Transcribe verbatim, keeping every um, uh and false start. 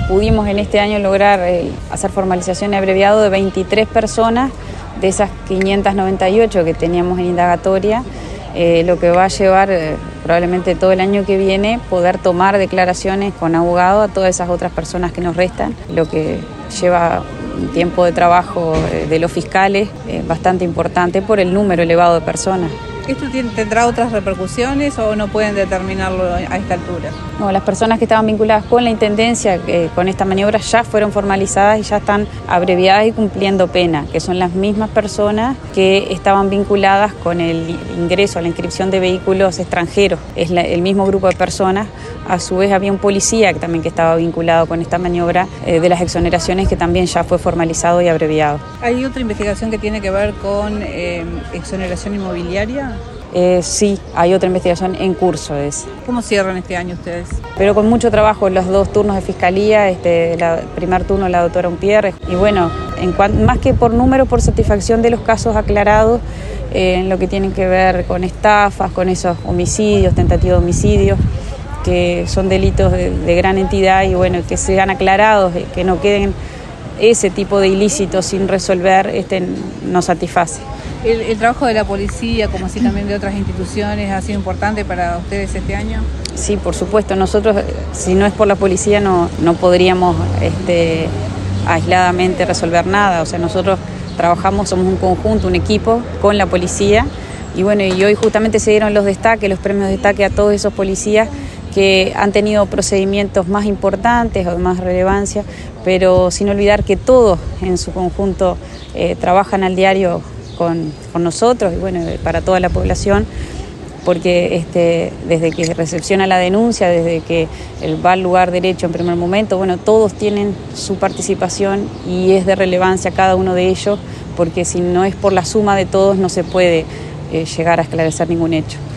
pudimos en este año lograr eh, hacer formalización y abreviado de veintitrés personas, de esas quinientas noventa y ocho que teníamos en indagatoria, eh, lo que va a llevar eh, probablemente todo el año que viene poder tomar declaraciones con abogado a todas esas otras personas que nos restan, lo que lleva un tiempo de trabajo eh, de los fiscales eh, bastante importante por el número elevado de personas. ¿Esto tendrá otras repercusiones o no pueden determinarlo a esta altura? No, las personas que estaban vinculadas con la Intendencia, eh, con esta maniobra, ya fueron formalizadas y ya están abreviadas y cumpliendo pena, que son las mismas personas que estaban vinculadas con el ingreso a la inscripción de vehículos extranjeros. Es la, el mismo grupo de personas. A su vez había un policía que también que estaba vinculado con esta maniobra eh, de las exoneraciones, que también ya fue formalizado y abreviado. ¿Hay otra investigación que tiene que ver con eh, exoneración inmobiliaria? Eh, sí, hay otra investigación en curso. Es. ¿Cómo cierran este año ustedes? Pero con mucho trabajo, los dos turnos de fiscalía, este, el primer turno la doctora Umpierre, y bueno, en cuan, más que por número, por satisfacción de los casos aclarados, eh, en lo que tienen que ver con estafas, con esos homicidios, tentativos de homicidios, que son delitos de, de gran entidad y bueno, que sean aclarados, que no queden ese tipo de ilícitos sin resolver, este, nos satisface. ¿El, el trabajo de la policía, como así también de otras instituciones, ha sido importante para ustedes este año? Sí, por supuesto. Nosotros, si no es por la policía, no, no podríamos este, aisladamente resolver nada. O sea, nosotros trabajamos, somos un conjunto, un equipo con la policía. Y bueno, y hoy justamente se dieron los destaques, los premios de destaque a todos esos policías que han tenido procedimientos más importantes o de más relevancia, pero sin olvidar que todos en su conjunto eh, trabajan al diario con, con nosotros y bueno, para toda la población, porque este, desde que recepciona la denuncia, desde que él va al lugar derecho en primer momento, bueno, todos tienen su participación y es de relevancia cada uno de ellos, porque si no es por la suma de todos no se puede eh, llegar a esclarecer ningún hecho.